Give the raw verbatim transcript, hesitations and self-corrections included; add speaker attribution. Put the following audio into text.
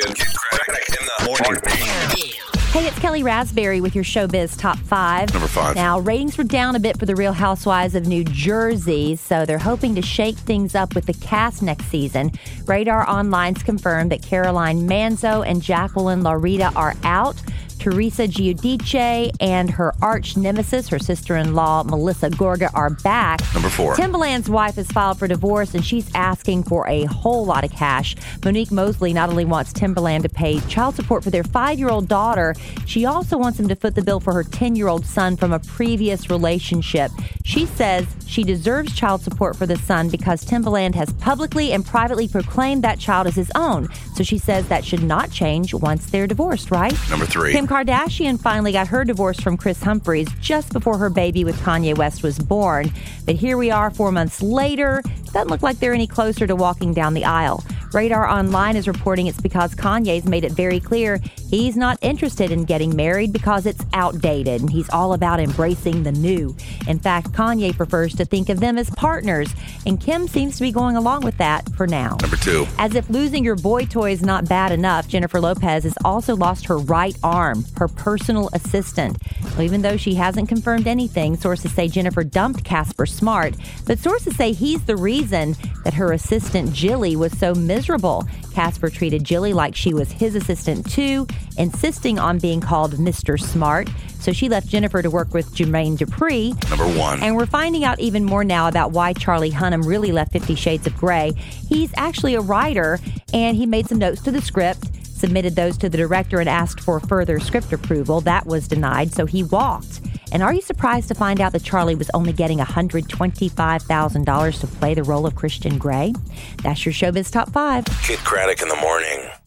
Speaker 1: Kid Craddock in the morning.
Speaker 2: Hey, it's Kelly Raspberry with your Showbiz Top five.
Speaker 1: Number five.
Speaker 2: Now, ratings were down a bit for The Real Housewives of New Jersey, so they're hoping to shake things up with the cast next season. Radar Online's confirmed that Caroline Manzo and Jacqueline Laurita are out. Teresa Giudice and her arch nemesis, her sister-in-law, Melissa Gorga, are back.
Speaker 1: Number four.
Speaker 2: Timbaland's wife has filed for divorce, and she's asking for a whole lot of cash. Monique Mosley not only wants Timbaland to pay child support for their five-year-old daughter, she also wants him to foot the bill for her ten-year-old son from a previous relationship. She says she deserves child support for the son because Timbaland has publicly and privately proclaimed that child as his own. So she says that should not change once they're divorced, right?
Speaker 1: Number three.
Speaker 2: Kim Kardashian finally got her divorce from Kris Humphries just before her baby with Kanye West was born. But here we are four months later. Doesn't look like they're any closer to walking down the aisle. Radar Online is reporting it's because Kanye's made it very clear he's not interested in getting married because it's outdated, and he's all about embracing the new. In fact, Kanye prefers to think of them as partners, and Kim seems to be going along with that for now.
Speaker 1: Number two.
Speaker 2: As if losing your boy toy is not bad enough, Jennifer Lopez has also lost her right arm, her personal assistant. Well, even though she hasn't confirmed anything, sources say Jennifer dumped Casper Smart, but sources say he's the reason that her assistant Jilly was so miserable. Casper treated Jilly like she was his assistant too, insisting on being called Mister Smart. So she left Jennifer to work with Jermaine Dupri.
Speaker 1: Number one.
Speaker 2: And we're finding out even more now about why Charlie Hunnam really left Fifty Shades of Grey. He's actually a writer, and he made some notes to the script, submitted those to the director, and asked for further script approval. That was denied, so he walked. And are you surprised to find out that Charlie was only getting one hundred twenty-five thousand dollars to play the role of Christian Grey? That's your Showbiz Top five.
Speaker 1: Kid Craddock in the morning.